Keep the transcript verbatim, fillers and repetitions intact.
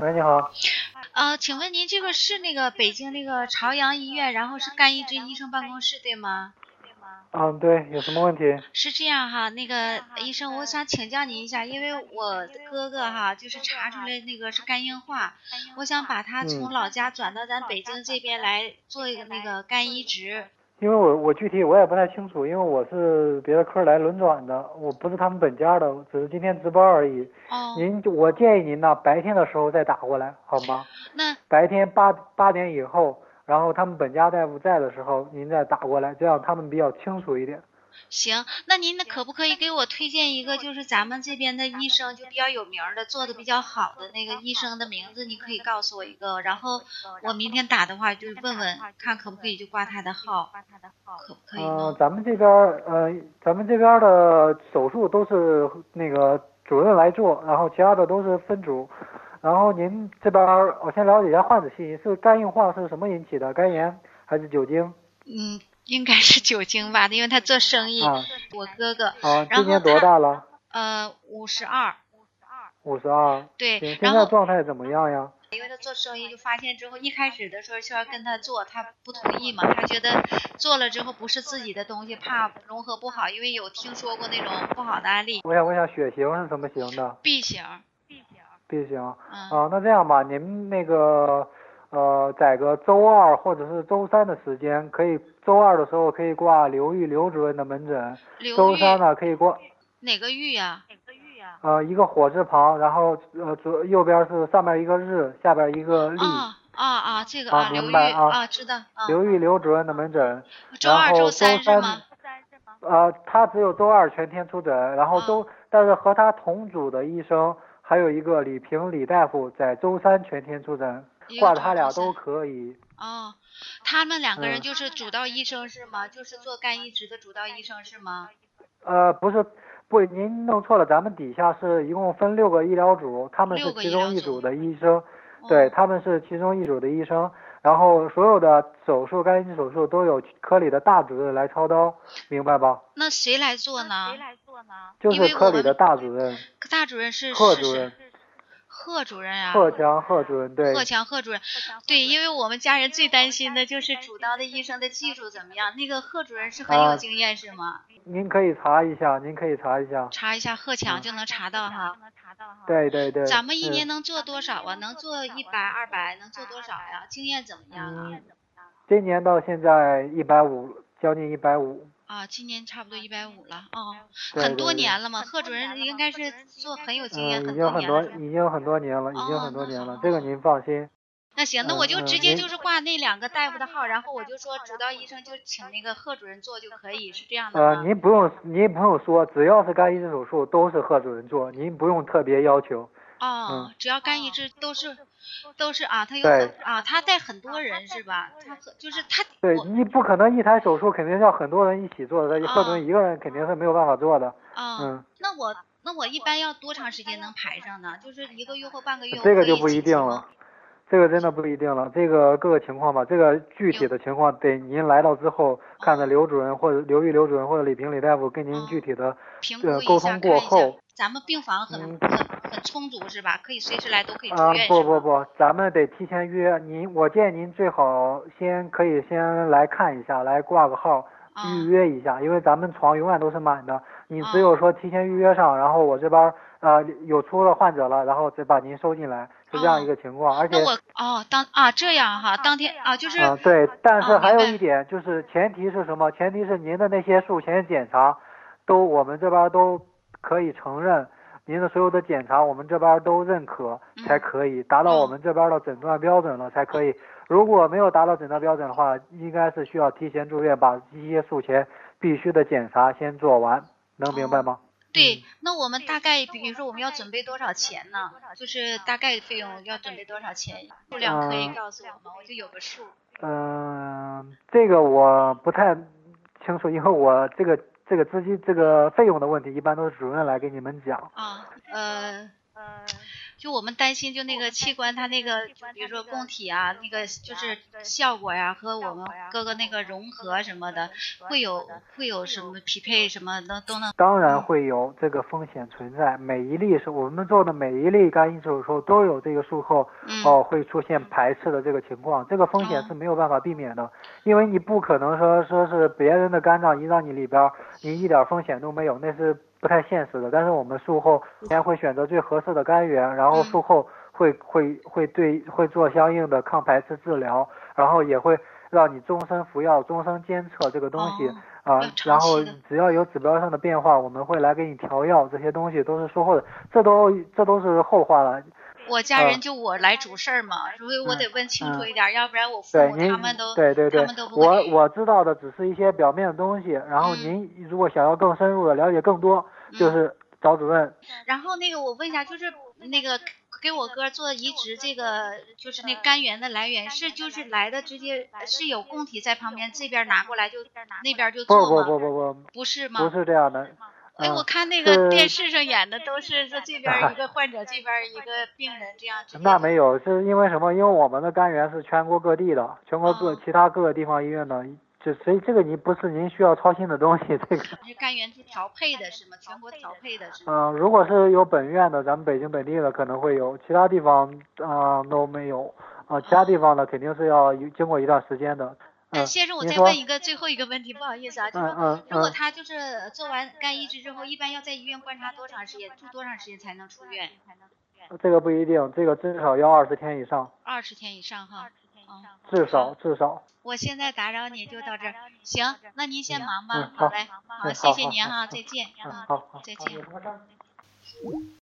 喂，你好。 呃，请问您这个是那个北京那个朝阳医院，然后是甘一之医生办公室对吗？ 嗯，对，有什么问题？ 是这样哈，那个医生，我想请教您一下，因为我哥哥哈，就是查出来那个是肝硬化，我想把他从嗯， 老家转到咱北京这边来做一个那个肝移植。 因为我我具体我也不太清楚，因为我是别的科来轮转的，我不是他们本家的，只是今天值班而已。 哦， 您，我建议您呢，白天的时候再打过来，好吗？ 那白天八八点以后，然后他们本家大夫在的时候，您再打过来，这样他们比较清楚一点。 行，那您可不可以给我推荐一个，就是咱们这边的医生就比较有名的，做的比较好的那个医生的名字，你可以告诉我一个，然后我明天打的话就问问看可不可以就挂他的号，可不可以嗯、 呢？ 咱们这边儿呃，咱们这边儿的手术都是那个主任来做，然后其他的都是分组。然后您这边儿，我先了解一下患者信息，是肝硬化是什么引起的？肝炎还是酒精？ 嗯，应该是酒精吧，因为他做生意， 啊我哥哥， 啊， 然后今年多他大了？ 呃五十二， 五十二。 对， 行，现然后在状态怎么样呀？ 因为他做生意就发现之后，一开始的时候就要跟他做，他不同意嘛，他觉得做了之后不是自己的东西，怕融合不好，因为有听说过那种不好的案例我想问一下血型是什么型的 ，B 型， ？B 型。 嗯， 啊，那这样吧，您那个呃，在个周二或者是周三的时间，可以周二的时候可以挂刘玉刘主任的门诊， 刘周三玉呢可以挂哪个玉呀？ 呃一个火字旁，然后呃左右边是上面一个日，下边一个立。 啊啊啊，这个啊， 啊，刘玉明白啊。 啊，知道啊， 刘玉刘主任的门诊， 周二、周然后周三， 三是吗？ 呃，他只有周二全天出诊，然后周， 啊， 但是和他同组的医生还有一个李平李大夫在周三全天出诊， 一个挂周二、周三。 他俩都可以。 哦，他们两个人嗯， 就是主刀医生是吗？就是做肝移植的主刀医生是吗？ 呃，不是，不，您弄错了，咱们底下是一共分六个医疗组，他们是六个其医疗组。 中一组的医生，对， 哦， 他们是其中一组的医生，然后所有的手术肝移植手术都有科里的大主任来操刀，明白吧？ 那谁来做呢？ 就是因为我们科里的大主任， 大主任是是谁？ 贺主任， 贺主任啊， 贺强贺主任，对。 贺强贺主任。对，因为我们家人最担心的就是主刀的医生的技术怎么样。那个贺主任是很有啊， 经验是吗？ 您可以查一下，您可以查一下。 查一下贺强嗯， 就能查到哈。 对对对， 咱们一年是。 能做多少啊？能做一百、二百，能做多少呀？经验怎么样啊？ 嗯，今年到现在一百五，将近一百五。 啊，今年差不多一百五了，哦，很多对对对。 年了嘛。贺主任应该是做很有经验嗯，已很经很多， 多年了是吧？ 已经很多年了，已经哦， 很多年了， 那好好好。 这个您放心。 那行，那我就嗯嗯，您直接就是挂那两个大夫的号，然后我就说主刀医生就请那个贺主任做就可以，是这样的呃， 吗？ 您不用，您不用说，只要是肝移植手术都是贺主任做，您不用特别要求。 哦， 嗯， 只要肝移植都是都是啊，他有对很啊，他带很多人是吧？他和就是他对， 我你不可能一台手术肯定要很多人一起做的，贺主啊任一个人肯定是没有办法做的。 啊， 嗯， 那我那我一般要多长时间能排上呢？就是一个月或半个月，我可以这个就不一紧急吗？ 定了。这个真的不一定了，这个各个情况吧，这个具体的情况得您来到之后，看着刘主任或者刘玉刘主任或者李平李大夫跟您具体的评呃沟估一下， 通过看一下。 后。 咱们病房很嗯， 很很充足是吧？可以随时来，都可以住啊， 院是吗？ 不不不，咱们得提前约。您，我建议您最好先可以先来看一下，来挂个号， 啊预约一下，因为咱们床永远都是满的。你只啊有说提前预约上，然后我这边儿呃有出了患者了，然后再把您收进来，是这样一哦， 个情况。而且， 那我哦当啊这样哈，当天啊就是嗯，对，但是啊还有明白一点就是前提是什么？前提是您的那些术前检查，都我们这边儿都可以承认。您的所有的检查，我们这边都认可才可以，达到我们这边的诊断标准了才可以。如果没有达到诊断标准的话，应该是需要提前住院，把一些术前必须的检查先做完，能明白吗？ 对， 嗯， 那我们大概比如说我们要准备多少钱呢？就是大概费用要准备多少钱？数量可以嗯告诉我吗？我就有个数。 嗯，这个我不太清楚，因为我这个这个资金这个费用的问题，一般都是主任来给你们讲。 啊，呃， 就我们担心就那个器官它那个，比如说供体啊，那个就是效果呀、啊、和我们各个那个融合什么的，会有会有什么匹配什么的都能。 当然会有这个风险存在，每一例是我们做的每一例肝移植手术都有这个术后哦、呃、会出现排斥的这个情况，这个风险是没有办法避免的，因为你不可能说说是别人的肝脏移到你里边，你一点风险都没有，那是不太现实的。但是我们术后先会选择最合适的肝源，然后术后会会会对会做相应的抗排斥治疗，然后也会让你终身服药、终身监测这个东西啊、呃，然后只要有指标上的变化，我们会来给你调药，这些东西都是术后的，这都这都是后话了。 我家人就我来主事儿嘛，呃、所以我得问清楚一点，嗯、要不然我父母他们都对对对， 他们都不会。 我我知道的只是一些表面的东西，然后您如果想要更深入的了解更多，嗯、就是找主任。 然后那个我问一下，就是那个给我哥做移植，这个就是那肝源的来源是就是来的直接是有供体在旁边，这边拿过来就那边就做吗？ 不不不不不， 不是吗？ 不是这样的。 哎，我看那个电视上演的都是说这边一个患者，这边一个病人这样。 那没有，是因为什么？因为我们的肝源是全国各地的，全国各、哦、其他各个地方医院的，就所以这个你不是您需要操心的东西。这个是肝源是调配的是吗？全国调配的是吗？ 嗯、呃，如果是有本院的，咱们北京本地的可能会有，其他地方啊、呃、都没有啊、呃，其他地方的肯定是要经过一段时间的。 哎，先生，我再问一个最后一个问题，不好意思啊，就说、 嗯嗯、 如果他就是做完肝移植之后，一般要在医院观察多长时间，住多长时间才能出院？ 这个不一定，这个至少要二十天以上。 二十天以上哈， 嗯，至少至少。 我现在打扰你就到这儿，行，那您先忙吧， 嗯、 好嘞， 好， 好，谢谢您哈，再见， 嗯，好，好， 再见。